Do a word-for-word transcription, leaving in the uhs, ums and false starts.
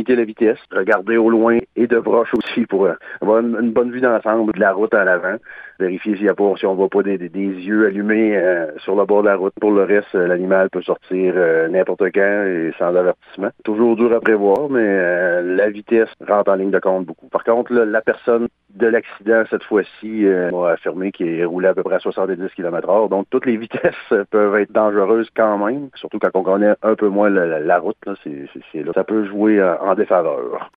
limiter la vitesse, regarder au loin et de proche aussi pour euh, avoir une, une bonne vue d'ensemble de la route en avant, vérifier s'il y a pas, si on voit pas des, des, des yeux allumés euh, sur le bord de la route. Pour le reste, euh, l'animal peut sortir euh, n'importe quand et sans avertissement. Toujours dur à prévoir, mais euh, la vitesse rentre en ligne de compte beaucoup. Par contre, là, la personne de l'accident, cette fois-ci, euh, m'a affirmé qu'il roulait à peu près à soixante-dix kilomètres heure. Donc, toutes les vitesses peuvent être dangereuses quand même, surtout quand on connaît un peu moins la, la, la route. Là, c'est, c'est, c'est là. Ça peut jouer en, en défaveur.